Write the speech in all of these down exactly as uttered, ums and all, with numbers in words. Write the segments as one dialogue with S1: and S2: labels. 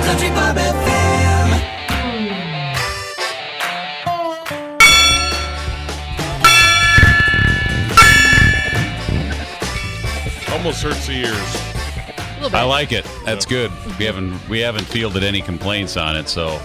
S1: Country Bob F M.
S2: Almost hurts the ears.
S3: I like it. That's good. We haven't we haven't fielded any complaints on it, so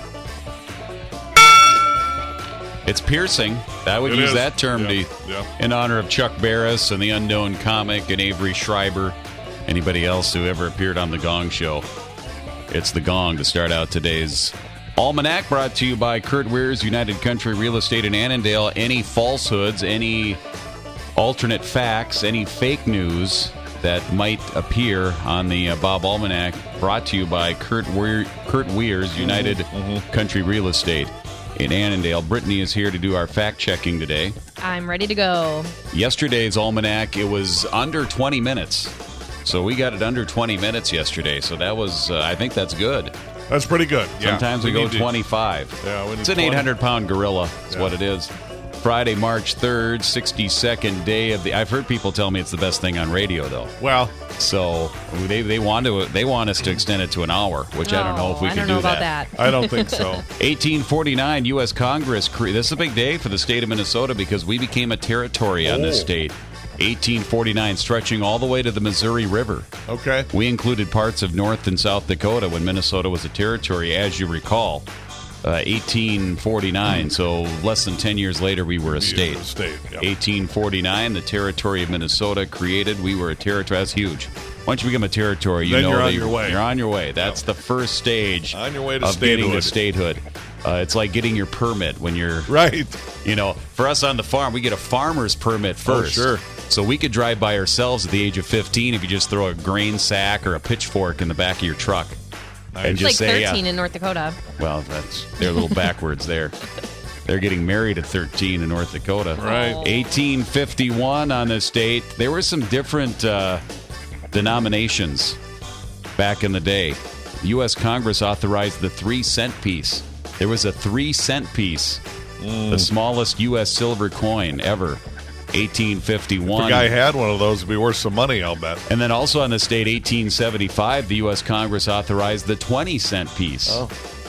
S3: it's piercing. I would
S2: It
S3: use
S2: is.
S3: that term
S2: Yeah.
S3: to,
S2: Yeah.
S3: in honor of Chuck Barris and the Unknown Comic and Avery Schreiber, anybody else who ever appeared on the Gong Show. It's the Gong to start out today's Almanac, brought to you by Kurt Weir's United Country Real Estate in Annandale. Any falsehoods, any alternate facts, any fake news that might appear on the uh, Bob Almanac, brought to you by Kurt Weir, Kurt Weir's United
S2: Mm-hmm.
S3: Country Real Estate in Annandale. Brittany is here to do our fact-checking today.
S4: I'm ready to go.
S3: Yesterday's Almanac, it was under twenty minutes. So we got it under twenty minutes yesterday. So that was, uh, I think that's good.
S2: That's pretty good. Yeah.
S3: Sometimes we, go
S2: need to-
S3: twenty-five.
S2: Yeah, we need
S3: It's an
S2: twenty.
S3: eight hundred pound gorilla is
S2: Yeah.
S3: what it is. Friday, March third, sixty-second day of the... I've heard people tell me it's the best thing on radio, though.
S2: Well,
S3: So they they want to they want us to extend it to an hour, which I don't know if we
S4: I
S3: can
S4: don't
S3: do
S4: know about
S3: that.
S4: that.
S2: I don't think so.
S3: eighteen forty-nine, U S Congress. Cre- this is a big day for the state of Minnesota because we became a territory on this
S2: Oh.
S3: state. eighteen forty-nine, stretching all the way to the Missouri River.
S2: Okay.
S3: We included parts of North and South Dakota when Minnesota was a territory, as you recall. Uh, eighteen forty-nine, so less than ten years later, we were a state.
S2: State. Yep.
S3: eighteen forty-nine, the territory of Minnesota created. We were a territory. That's huge. Once you become a territory, you
S2: Then
S3: know
S2: you're
S3: that
S2: on your way.
S3: You're on your way. That's the first stage
S2: On your way to
S3: of getting to
S2: statehood.
S3: statehood. Uh, it's like getting your permit when you're,
S2: Right.
S3: you know, for us on the farm, we get a farmer's permit first.
S2: Oh, sure.
S3: So we could drive by ourselves at the age of fifteen if you just throw a grain sack or a pitchfork in the back of your truck. And
S4: It's
S3: just
S4: like
S3: say,
S4: thirteen
S3: yeah.
S4: in North Dakota.
S3: Well, that's they're a little backwards there. They're getting married at thirteen in North Dakota.
S2: Right.
S4: Oh.
S3: eighteen fifty-one on this date. There were some different uh, denominations back in the day. U S Congress authorized the three cent piece. There was a three cent piece, the smallest U S silver coin ever. eighteen fifty-one.
S2: The guy had one of those, it'd be worth some money, I'll bet.
S3: And then also on this date, eighteen seventy-five, the U S Congress authorized the twenty cent piece.
S2: Oh.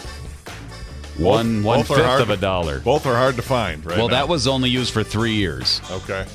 S3: One
S2: Both-
S3: one
S2: both are
S3: fifth
S2: hard
S3: of a
S2: to-
S3: dollar.
S2: Both are hard to find, right?
S3: Well,
S2: now.
S3: that was only used for three years.
S2: Okay.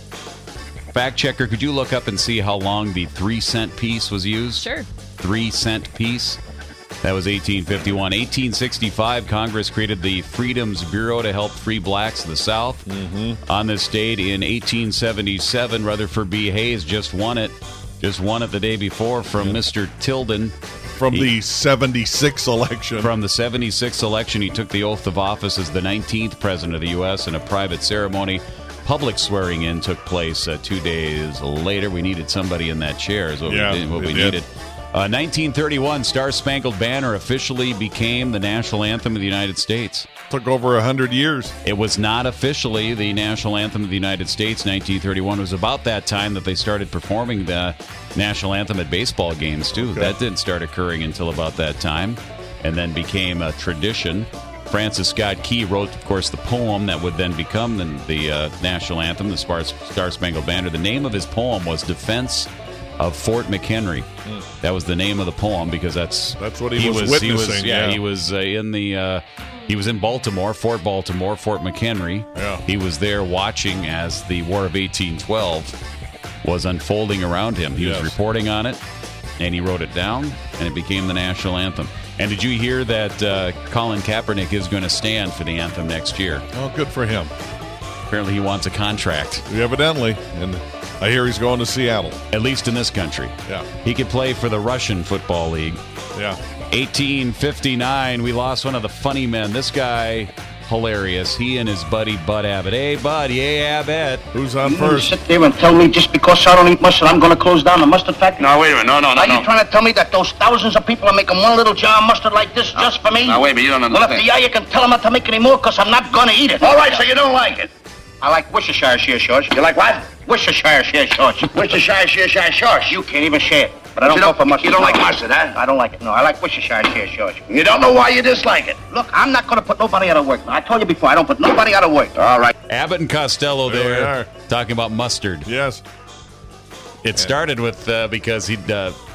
S3: Fact checker, could you look up and see how long the three cent piece was used?
S4: Sure.
S3: Three cent piece. That was eighteen fifty-one. eighteen sixty-five, Congress created the Freedoms Bureau to help free blacks of the South. Mm-hmm. On this date in eighteen seventy-seven, Rutherford B. Hayes just won it. Just won it the day before from Mister Tilden.
S2: From
S3: He-
S2: the seventy-six election.
S3: From the seventy-six election, he took the oath of office as the nineteenth president of the U S in a private ceremony. Public swearing-in took place uh, two days later. We needed somebody in that chair is what
S2: Yeah,
S3: we, did, what
S2: we
S3: we
S2: did.
S3: needed. Uh, nineteen thirty-one, Star Spangled Banner officially became the national anthem of the United States.
S2: Took over one hundred years.
S3: It was not officially the national anthem of the United States. nineteen thirty-one was about that time that they started performing the national anthem at baseball games, too.
S2: Okay.
S3: That didn't start occurring until about that time and then became a tradition. Francis Scott Key wrote, of course, the poem that would then become the, the uh, national anthem, the Star, Star Spangled Banner. The name of his poem was Defense of Fort McHenry. Mm. That was the name of the poem because that's
S2: That's what he was
S3: He was
S2: witnessing,
S3: yeah,
S2: yeah.
S3: he was uh, in the uh, he was in Baltimore, Fort Baltimore, Fort McHenry.
S2: Yeah.
S3: He was there watching as the War of eighteen twelve was unfolding around him. He
S2: Yes.
S3: was reporting on it, and he wrote it down, and it became the national anthem. And did you hear that uh, Colin Kaepernick is going to stand for the anthem next year?
S2: Oh, good for him.
S3: Apparently, he wants a contract,
S2: Evidently. And I hear he's going to Seattle.
S3: at least in this country.
S2: Yeah.
S3: He could play for the Russian Football League.
S2: Yeah.
S3: eighteen fifty-nine, we lost one of the funny men. This guy, hilarious. He and his buddy Bud Abbott. Hey, Bud. Hey, Abbott.
S2: Who's on
S5: You gonna
S2: first?
S5: sit there and tell me just because I don't eat mustard, I'm going to close down the mustard factory?
S6: No, wait a minute. No, no, no,
S5: Are you
S6: no.
S5: trying to tell me that those thousands of people are making one little jar of mustard like this just for me?
S6: Now, wait a minute. You don't
S5: Well, if
S6: understand.
S5: they are, you can tell them not to make any more because I'm not going to eat it. All right, so you don't like it. I like Worcestershire sheer shorts. You like what? Worcestershire sheer shorts. Worcestershire sheer sheer shorts. You can't even share it. But I don't
S6: You
S5: go
S6: don't-
S5: for mustard.
S6: you don't like
S5: No.
S6: mustard, huh?
S5: I don't like it. No, I like Worcestershire sheer shorts.
S6: You don't know why you dislike it.
S5: Look, I'm not going to put nobody out of work. I told you before, I don't put nobody out of work.
S6: All right.
S3: Abbott and Costello
S2: There we
S3: there,
S2: are.
S3: talking about mustard.
S2: Yes.
S3: It started with uh, because he'd uh,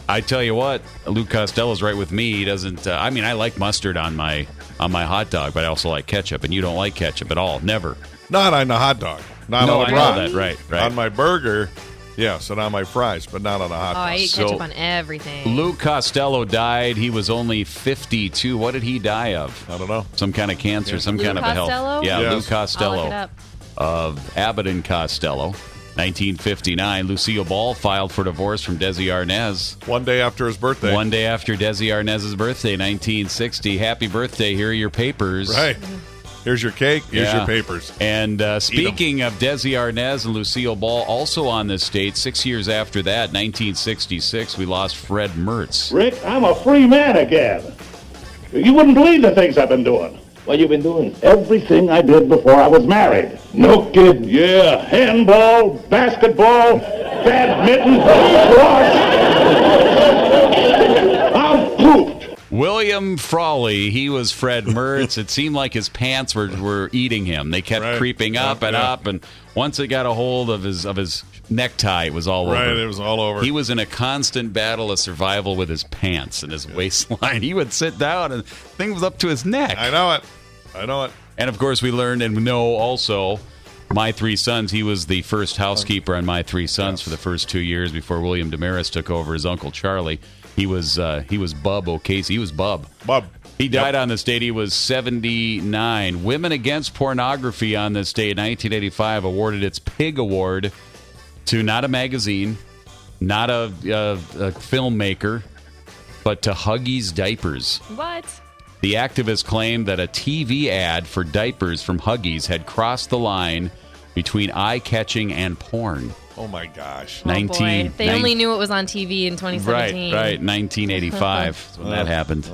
S3: I tell you what, Lou Costello's right with me. He doesn't. Uh, I mean, I like mustard on my on my hot dog, but I also like ketchup, and you don't like ketchup at all. Never.
S2: Not on the hot dog. Not
S3: No,
S2: on
S3: I
S2: the
S3: know
S2: fries.
S3: that. Right, right.
S2: On my burger, yes, and on my fries, but not on a hot
S1: Oh,
S2: dog.
S1: I eat
S3: So-
S1: ketchup on everything.
S3: Lou Costello died. He was only fifty-two. What did he die of?
S2: I don't know.
S3: Some kind of cancer, some
S1: Lou
S3: kind of a health.
S1: Costello?
S3: Yeah,
S2: Yes.
S3: Lou
S1: I'll
S3: Costello
S1: look it up.
S3: of Abbott and Costello. nineteen fifty-nine, Lucille Ball filed for divorce from Desi Arnaz.
S2: One day after his birthday.
S3: One day after Desi Arnaz's birthday, nineteen sixty. Happy birthday. Here are your papers.
S2: Right. Here's your cake. Here's
S3: Yeah.
S2: your papers.
S3: And uh, speaking of Desi Arnaz and Lucille Ball, also on this date, six years after that, nineteen sixty-six, we lost Fred Mertz.
S6: Rick, I'm a free man again. You wouldn't believe the things I've been doing.
S5: What you been doing?
S6: Everything I did before I was married. No kidding. Yeah, handball, basketball, badminton, squash. I'm pooped.
S3: William Frawley, he was Fred Mertz. It seemed like his pants were, were eating him. They kept
S2: Right.
S3: creeping up
S2: Yeah,
S3: and
S2: yeah.
S3: up, and once it got a hold of his of his necktie, it was all
S2: Right,
S3: over.
S2: it was all over.
S3: He was in a constant battle of survival with his pants and his waistline. He would sit down and thing was up to his neck.
S2: I know it. I know it.
S3: And of course, we learned and know also My Three Sons. He was the first housekeeper on My Three Sons
S2: Yes.
S3: for the first two years before William Damaris took over as Uncle Charlie. He was uh, he was Bub O'Casey. He was Bub.
S2: Bub.
S3: He died
S2: Yep.
S3: on this date. He was seventy-nine. Women Against Pornography on this day in nineteen eighty-five awarded its Pig Award to not a magazine, not a, a, a filmmaker, but to Huggies Diapers.
S1: What?
S3: The activists claimed that a T V ad for diapers from Huggies had crossed the line between eye-catching and porn.
S2: Oh, my gosh.
S1: Oh,
S3: nineteen
S1: boy. They only knew it was on T V in twenty
S3: Right,
S1: seventeen.
S3: right. nineteen eighty-five is when that happened.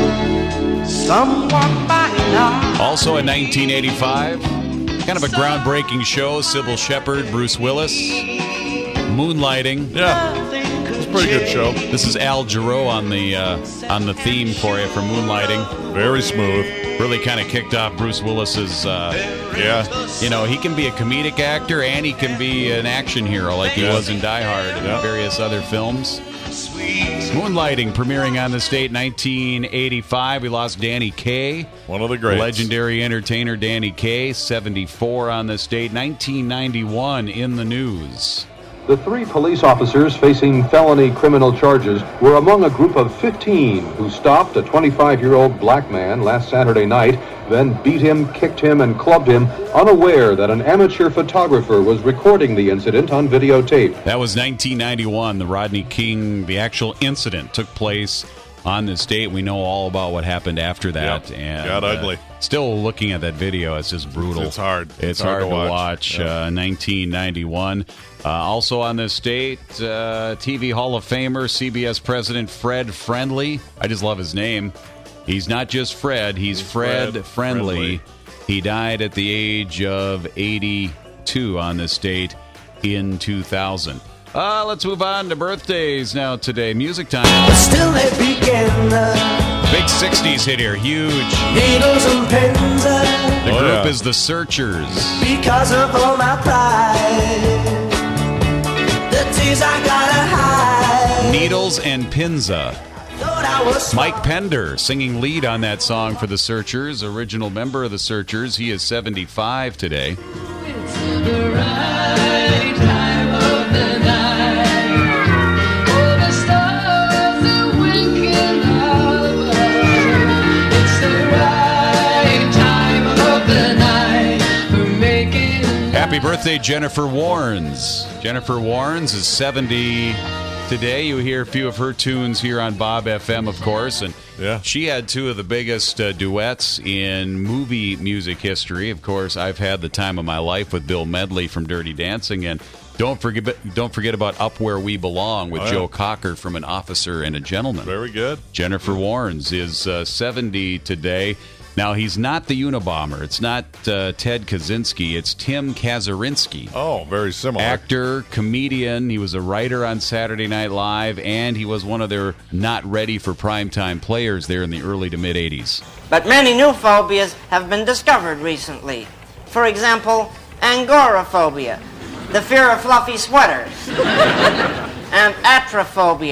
S3: Also in nineteen eighty-five, kind of a groundbreaking show, Sybil Shepherd, Bruce Willis, Moonlighting.
S2: Yeah. It's a pretty good show.
S3: This is Al Jarreau on the uh, on the theme for you for Moonlighting.
S2: Very smooth.
S3: Really kind of kicked off Bruce Willis's. Uh,
S2: Yeah.
S3: you know, he can be a comedic actor and he can be an action hero like he
S2: Yeah.
S3: was in Die Hard and
S2: Yeah.
S3: various other films. Moonlighting premiering on this date, nineteen eighty-five. We lost Danny Kaye.
S2: One of the greats.
S3: Legendary entertainer Danny Kaye, seventy-four on this date. nineteen ninety-one in the news.
S4: The three police officers facing felony criminal charges were among a group of fifteen who stopped a twenty-five-year-old black man last Saturday night, then beat him, kicked him, and clubbed him, unaware that an amateur photographer was recording the incident on videotape.
S3: That was nineteen ninety-one. The Rodney King, the actual incident took place on this date. We know all about what happened after that.
S2: Yep.
S3: And
S2: Got ugly.
S3: Uh, still looking at that video, it's just brutal.
S2: It's hard.
S3: It's,
S2: It's
S3: hard,
S2: hard
S3: to
S2: to
S3: watch.
S2: watch.
S3: Uh, nineteen ninety-one. Uh, also on this date, uh, T V Hall of Famer, C B S President Fred Friendly. I just love his name. He's not just Fred, he's,
S2: He's
S3: Fred,
S2: Fred
S3: Friendly.
S2: Friendly.
S3: He died at the age of eighty-two on this date in two thousand. Uh, let's move on to birthdays now today. Music time.
S7: Still they begin, uh,
S3: Big sixties hit here. Huge.
S7: needles and pins, uh,
S3: The
S2: Oh,
S3: group
S2: yeah.
S3: is The Searchers.
S7: because of all my pride. The tears I gotta hide.
S3: Needles and Pinza.
S7: Thought I was
S3: Mike Pender singing lead on that song for The Searchers, original member of The Searchers. He is seventy-five today. Happy birthday, Jennifer Warnes. Jennifer Warnes is seventy today. You hear a few of her tunes here on Bob F M, of course, and
S2: Yeah.
S3: she had two of the biggest uh, duets in movie music history. Of course, I've had the time of my life with Bill Medley from Dirty Dancing, and don't forget don't forget about Up Where We Belong with
S2: Oh, yeah.
S3: Joe Cocker from An Officer and a Gentleman.
S2: Very good.
S3: Jennifer Warnes is uh, seventy today. Now, he's not the Unabomber. It's not uh, Ted Kaczynski. It's Tim Kazurinsky.
S2: Oh, very similar.
S3: Actor, comedian. He was a writer on Saturday Night Live, and he was one of their not ready for primetime players there in the early to mid eighties.
S8: But many new phobias have been discovered recently. For example, angoraphobia, the fear of fluffy sweaters, and atrophobia,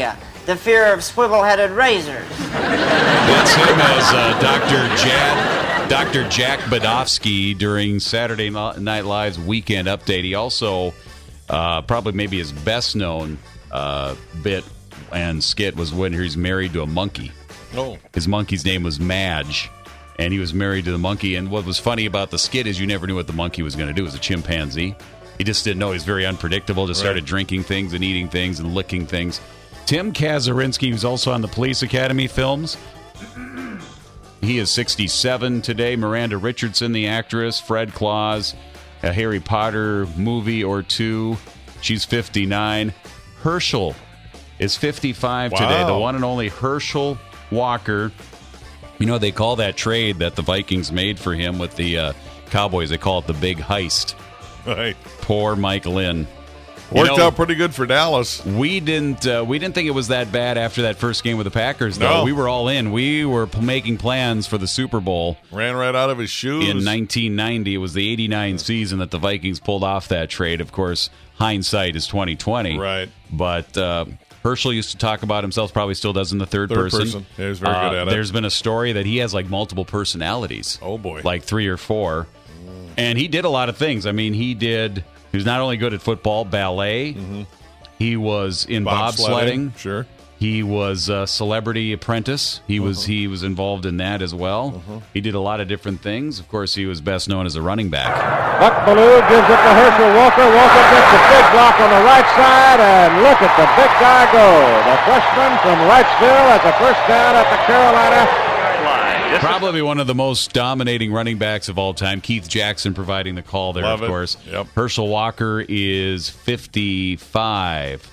S8: the fear of swivel-headed razors.
S3: That's him as uh, Doctor Jad, Doctor Jack Badofsky during Saturday Night Live's Weekend Update. He also, uh, probably maybe his best-known uh, bit and skit was when he was married to a monkey.
S2: Oh.
S3: His monkey's name was Madge, and he was married to the monkey. And what was funny about the skit is you never knew what the monkey was going to do. It was a chimpanzee. He just didn't know. He was very unpredictable. Just started
S2: right.
S3: drinking things and eating things and licking things. Tim Kazurinsky, who's also on the Police Academy films, he is sixty-seven today. Miranda Richardson, the actress. Fred Claus, a Harry Potter movie or two. She's fifty-nine. Herschel is fifty-five
S2: Wow.
S3: today. The one and only Herschel Walker. You know, they call that trade that the Vikings made for him with the uh, Cowboys, they call it the big heist.
S2: Right.
S3: Poor Mike Lynn.
S2: Worked
S3: You know,
S2: out pretty good for Dallas.
S3: We didn't uh, we didn't think it was that bad after that first game with the Packers, though.
S2: No.
S3: We were all in. We were p- making plans for the Super Bowl.
S2: Ran right out of his shoes.
S3: In nineteen ninety, it was the eighty-nine season that the Vikings pulled off that trade. Of course, hindsight is twenty twenty.
S2: Right.
S3: But uh, Herschel used to talk about himself, probably still does in the third,
S2: Third
S3: person.
S2: person. Yeah, he was very
S3: Uh,
S2: good at it.
S3: There's been a story that he has like multiple personalities.
S2: Oh, boy.
S3: Like three or four. And he did a lot of things. I mean, he did, he was not only good at football, ballet,
S2: Mm-hmm.
S3: he was in
S2: Bobsledding,
S3: bobsledding.
S2: sure.
S3: He was a Celebrity Apprentice. He was
S2: Uh-huh.
S3: he was involved in that as well. He did a lot of different things. Of course, he was best known as a running back.
S6: Buck Bellew gives it to Herschel Walker. Walker gets a big block on the right side, and look at the big guy go. The freshman from Wrightsville has a first down at the Carolina.
S3: Probably one of the most dominating running backs of all time. Keith Jackson providing the call there,
S2: Love
S3: of
S2: it.
S3: course.
S2: Yep.
S3: Herschel Walker is fifty-five.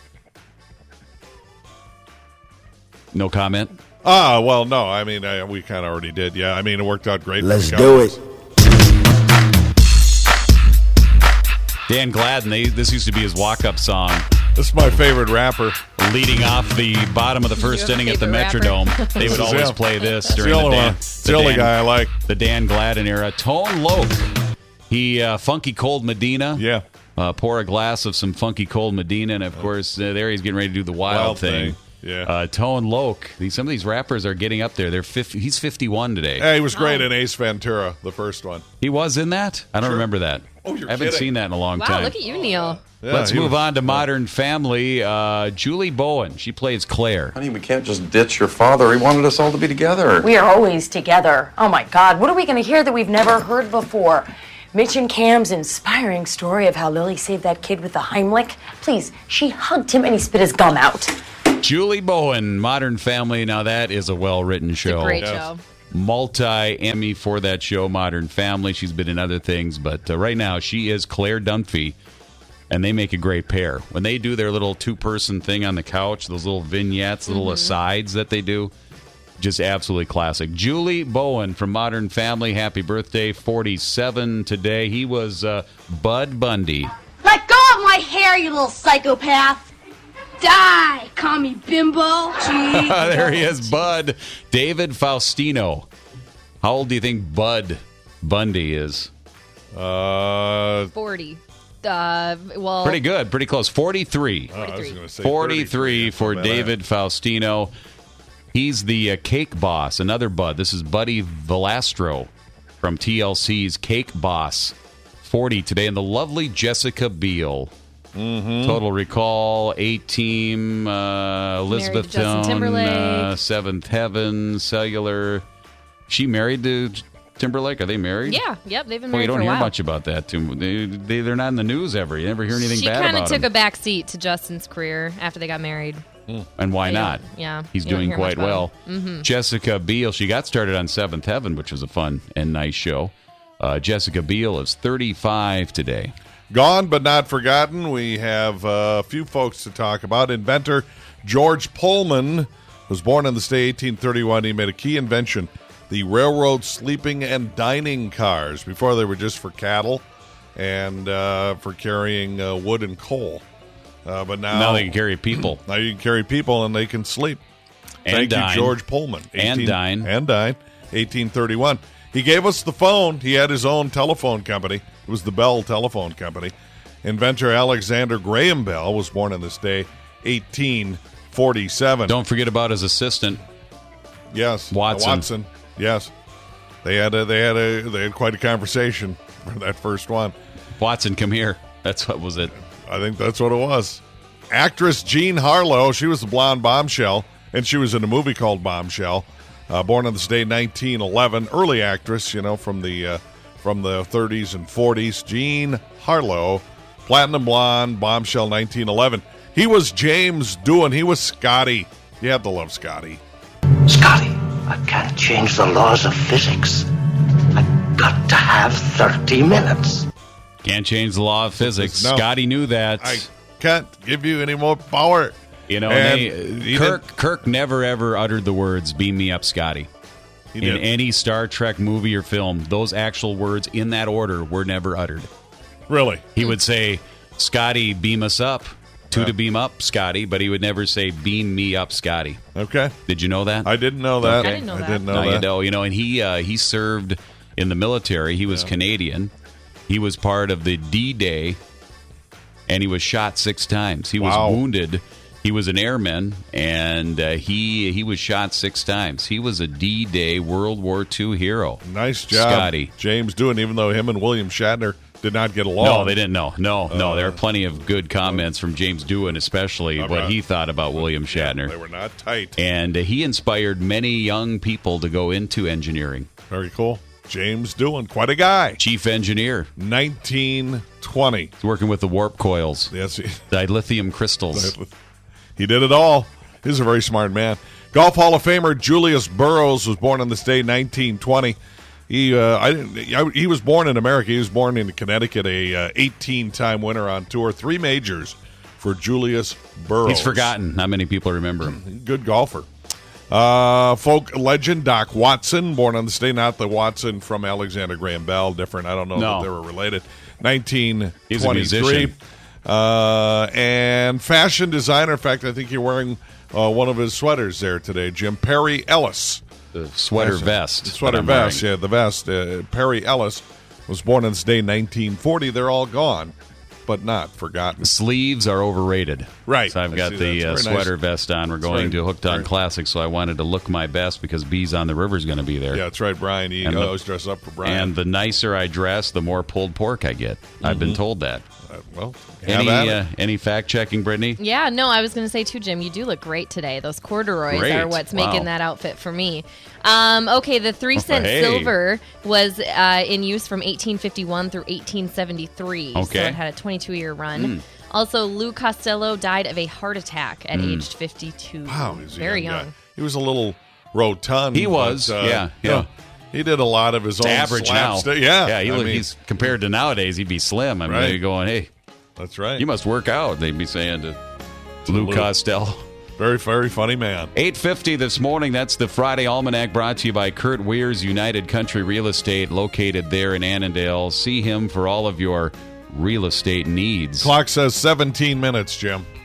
S3: No comment?
S2: Ah, well, no. I mean, I, we kind of already did. Yeah, I mean, it worked out great.
S9: Let's
S2: for the
S9: do
S2: Cowboys.
S9: it.
S3: Dan Gladden, they, this used to be his walk-up song,
S2: This is my favorite rapper.
S3: leading off the bottom of the first
S1: You have a
S3: inning at the
S1: favorite
S3: Metrodome. They
S2: This
S3: would
S2: is
S3: always
S2: him.
S3: play this
S2: It's the
S3: during the,
S2: only
S3: Dan,
S2: one. It's the only
S3: Dan-
S2: guy I like.
S3: the Dan Gladden era. Tone Loc, he uh, Funky Cold Medina.
S2: Yeah.
S3: Uh, pour a glass of some Funky Cold Medina, and of course, uh, there he's getting ready to do the wild,
S2: Wild
S3: thing.
S2: thing. Yeah.
S3: Uh, Tone Loc. These, some of these rappers are getting up there. They're fifty, he's fifty-one today.
S2: Yeah, he was great in Ace Ventura, the first one.
S3: He was in that? I don't
S2: Sure.
S3: remember that.
S2: Oh, you're
S3: I haven't
S2: kidding.
S3: seen that in a long
S1: Wow,
S3: time.
S1: look at you, Neil.
S2: Yeah,
S3: Let's
S2: he
S3: move
S2: was-
S3: on to Modern Family. Uh, Julie Bowen. She plays Claire.
S10: Honey, we can't just ditch your father. He wanted us all to be together.
S11: We are always together. Oh my God, what are we going to hear that we've never heard before? Mitch and Cam's inspiring story of how Lily saved that kid with the Heimlich. Please, she hugged him and he spit his gum out.
S3: Julie Bowen, Modern Family. Now, that is a well-written show.
S1: Great
S2: Yes.
S1: show.
S3: Multi-Emmy for that show, Modern Family. She's been in other things, but uh, right now she is Claire Dunphy, and they make a great pair. When they do their little two-person thing on the couch, those little vignettes, little
S1: Mm-hmm.
S3: asides that they do, just absolutely classic. Julie Bowen from Modern Family, happy birthday, forty-seven today. He was uh, Bud Bundy.
S12: Let go of my hair, you little psychopath! Die! Call me bimbo. Gee.
S3: There he is, Bud. David Faustino. How old do you think Bud Bundy is?
S2: Uh,
S1: forty. Uh, well,
S3: Pretty good, pretty close. forty-three.
S2: oh, I was going to say
S3: forty-three for
S2: How about
S3: David Faustino. He's the uh, Cake Boss, another Bud. This is Buddy Velastro from T L C's Cake Boss. forty today. And the lovely Jessica Biel.
S2: Mm-hmm.
S3: Total Recall, A-Team, uh, Elizabeth
S1: Justin
S3: Town,
S1: Timberlake.
S3: uh, Seventh Heaven, Cellular. She married to Timberlake? Are they married?
S1: Yeah, yep, they've been
S3: Well,
S1: married
S3: you don't
S1: for a
S3: hear
S1: while.
S3: much about that. Too. They, they, they're not in the news ever. You never hear anything
S1: She
S3: bad
S1: kind
S3: about
S1: of took
S3: them.
S1: a back seat to Justin's career after they got married.
S3: And why
S1: You
S3: not?
S1: don't- yeah,
S3: He's
S1: you don't
S3: doing
S1: hear much
S3: quite well.
S1: about him. Mhm.
S3: Jessica Biel, she got started on Seventh Heaven, which was a fun and nice show. Uh, Jessica Biel is thirty-five today.
S2: Gone but not forgotten. We have uh, a few folks to talk about. Inventor George Pullman was born in the state eighteen thirty-one. He made a key invention, the railroad sleeping and dining cars. Before they were just for cattle and uh, for carrying uh, wood and coal. Uh, but now,
S3: Now they can carry people.
S2: Now you can carry people and they can sleep.
S3: And
S2: Thank
S3: dine.
S2: you, George Pullman.
S3: And dine.
S2: And dine. eighteen thirty-one. He gave us the phone. He had his own telephone company. It was the Bell Telephone Company. Inventor Alexander Graham Bell was born on this day, eighteen forty-seven.
S3: Don't forget about his assistant.
S2: Yes,
S3: Watson.
S2: Watson. Yes, they had a, they had a they had quite a conversation for that first one.
S3: Watson, come here. That's what was it.
S2: I think that's what it was. Actress Jean Harlow. She was the blonde bombshell, and she was in a movie called Bombshell. Uh, born on this day, nineteen eleven. Early actress, you know, from the uh, from the thirties and forties. Jean Harlow, platinum blonde, Bombshell, nineteen eleven. He was James Doohan. He was Scotty. You have to love Scotty.
S5: Scotty, I can't change the laws of physics. I've got to have thirty minutes.
S3: Can't change the law of physics.
S2: No.
S3: Scotty knew that.
S2: I can't give you any more power.
S3: You know,
S2: And
S3: they,
S2: he
S3: Kirk
S2: didn't-
S3: Kirk never ever uttered the words "Beam me up, Scotty."
S2: He
S3: In
S2: did.
S3: any Star Trek movie or film, those actual words in that order were never uttered.
S2: Really?
S3: He would say, "Scotty, beam us up." Two
S2: Yeah.
S3: to beam up, Scotty, but he would never say, "Beam me up, Scotty."
S2: Okay.
S3: Did you know that?
S2: I didn't know that.
S3: Okay.
S1: I didn't know
S2: I
S1: that.
S2: didn't know
S3: No,
S2: that.
S3: you know, you know, and he uh, he served in the military. He was Canadian. He was part of the D-Day, and he was shot six times. He was
S2: Wow.
S3: wounded. He was an airman, and uh, he he was shot six times. He was a D-Day World War Two hero.
S2: Nice job,
S3: Scotty.
S2: James Doohan, even though him and William Shatner did not get along.
S3: No, they didn't know. No, no.
S2: Uh,
S3: There are plenty of good comments from James Doohan, especially
S2: Okay.
S3: what he thought about William Shatner.
S2: They were not tight.
S3: And uh, he inspired many young people to go into engineering.
S2: Very cool. James Doohan, quite a guy.
S3: Chief engineer.
S2: nineteen twenty.
S3: He's working with the warp coils,
S2: Yes, he,
S3: dilithium crystals.
S2: he did it all. He's a very smart man. Golf Hall of Famer Julius Burrows was born on this day, nineteen twenty. He uh, I didn't. I, he was born in America. He was born in Connecticut. A uh, eighteen-time winner on tour, three majors for Julius Burrows.
S3: He's forgotten. Not many people remember him.
S2: Good golfer. Uh, folk legend Doc Watson, born on this day, not the Watson from Alexander Graham Bell, different. I don't know
S3: No.
S2: if they were related. nineteen
S3: He's a
S2: twenty-three.
S3: musician.
S2: Uh, and fashion designer. In fact, I think you're wearing uh, one of his sweaters there today, Jim. Perry Ellis.
S3: The sweater
S2: Fashion-
S3: vest.
S2: The sweater
S3: that I'm
S2: vest,
S3: wearing.
S2: yeah, the vest. Uh, Perry Ellis was born on this day, nineteen forty. They're all gone, but not forgotten.
S3: Sleeves are overrated.
S2: Right.
S3: So I've
S2: I
S3: got
S2: see
S3: the
S2: that.
S3: uh,
S2: It's very
S3: sweater
S2: nice.
S3: vest on. We're
S2: It's
S3: going
S2: very-
S3: to Hooked on
S2: very-
S3: Classic, so I wanted to look my best because Bees on the River is going to be there.
S2: Yeah, that's right, Brian. You
S3: And the-
S2: always dress up for Brian.
S3: And the nicer I dress, the more pulled pork I get. I've been told that.
S2: Uh, well, have
S3: Any
S2: at it.
S3: uh, any fact checking, Brittany?
S1: Yeah, no, I was going to say too, Jim, you do look great today. Those corduroys
S3: Great.
S1: are what's
S3: Wow.
S1: making that outfit for me. Um, okay, the three cent
S3: Hey.
S1: silver was uh, in use from eighteen fifty-one through eighteen seventy-three. So
S3: Okay.
S1: it had a twenty-two year run.
S3: Mm.
S1: Also, Lou Costello died of a heart attack at
S3: Mm.
S1: aged fifty-two.
S2: Wow, he's a
S1: very
S2: young
S1: young.
S2: guy. He was a little rotund.
S3: He was,
S2: but, uh,
S3: yeah,
S2: you know,
S3: yeah.
S2: he did a lot of his
S3: It's
S2: own
S3: average now.
S2: slapstick. Yeah,
S3: yeah. He
S2: I
S3: look,
S2: mean,
S3: he's compared to nowadays. He'd be slim. I mean,
S2: Right.
S3: they're going, hey,
S2: that's right.
S3: you must work out. They'd be saying to Lou
S2: Lou.
S3: Costello.
S2: Very, very funny man.
S3: eight fifty this morning. That's the Friday Almanac brought to you by Kurt Weir's United Country Real Estate, located there in Annandale. See him for all of your real estate needs.
S2: Clock says seventeen minutes, Jim.